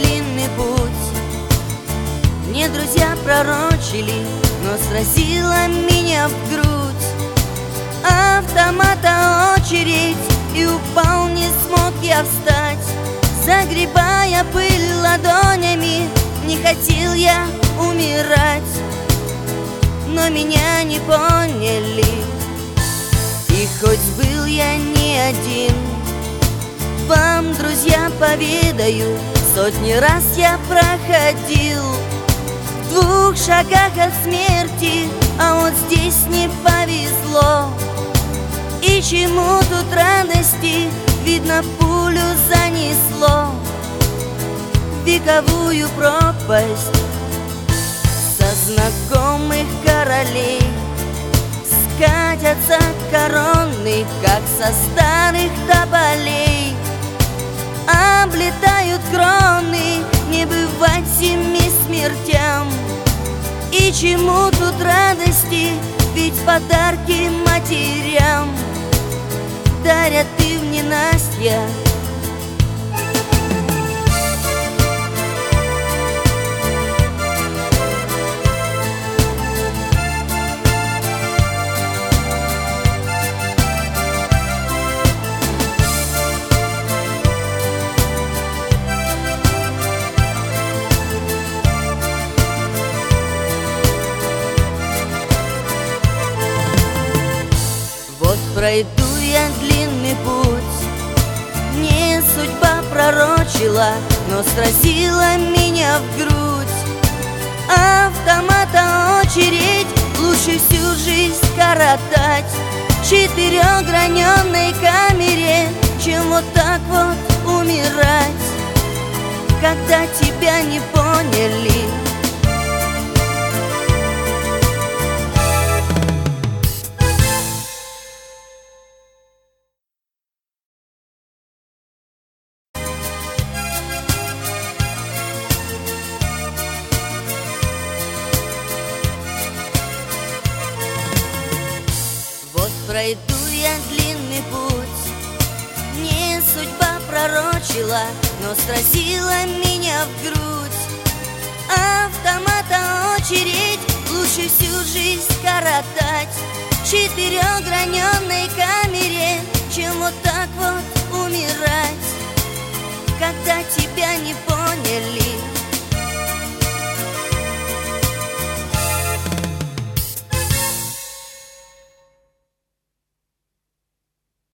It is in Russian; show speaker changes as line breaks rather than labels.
длинный путь. Мне друзья пророчили, но сразила меня в грудь автомата очередь, и упал, не смог я встать. Загребая пыль ладонями, не хотел я умирать. Но меня не поняли, и хоть был я не один, вам, друзья, поведаю, сотни раз я проходил в 2 шагах от смерти, а вот здесь не повезло. И чему тут радости, видно, пулю занесло в вековую пропасть со знакомых королей. Скатятся короны, как со старых тополей. Облетают кроны, не бывать 7 смертям. И чему тут радости, ведь подарки матерям дарят и в ненастье. Пройду я длинный путь, мне судьба пророчила, но сразила меня в грудь автомата очередь. Лучше всю жизнь коротать в 4-граненной камере, чем вот так вот умирать, когда тебя не поняли. Пройду я длинный путь, мне судьба пророчила, но сразила меня в грудь автомата очередь. Лучше всю жизнь коротать в 4-граненной камере, чем вот так вот умирать, когда тебя не поняли.